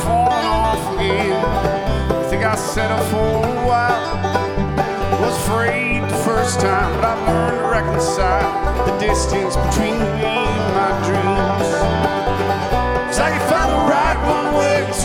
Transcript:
falling off again. I think I settled for a while. Was afraid the first time, but I've learned to reconcile the distance between